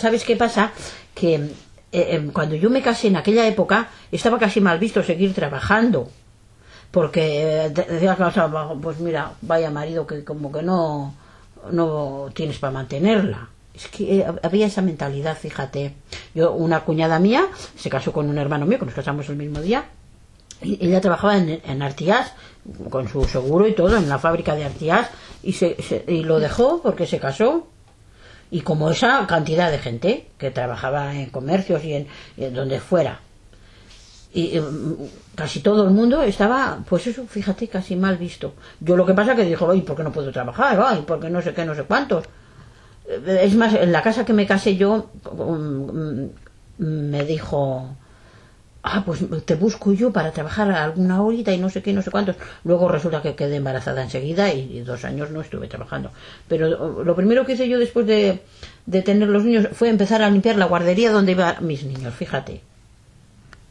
¿sabes qué pasa? Que cuando yo me casé en aquella época, estaba casi mal visto seguir trabajando. Porque decías, pues mira, vaya marido que como que no tienes para mantenerla. Es que había esa mentalidad, fíjate. Una cuñada mía se casó con un hermano mío, que nos casamos el mismo día, y ella trabajaba en Artigas, con su seguro y todo, en la fábrica de Artigas, y lo dejó porque se casó. Y como esa cantidad de gente que trabajaba en comercios y en donde fuera, y casi todo el mundo estaba, pues eso, fíjate, casi mal visto. Yo lo que pasa que dijo, ay, ¿por qué no puedo trabajar? Ay, porque no sé qué, no sé cuántos. Es más, en la casa que me casé yo, me dijo, pues te busco yo para trabajar alguna horita y no sé qué, no sé cuántos. Luego resulta que quedé embarazada enseguida y 2 años no estuve trabajando. Pero lo primero que hice yo después de tener los niños fue empezar a limpiar la guardería donde iban mis niños, fíjate.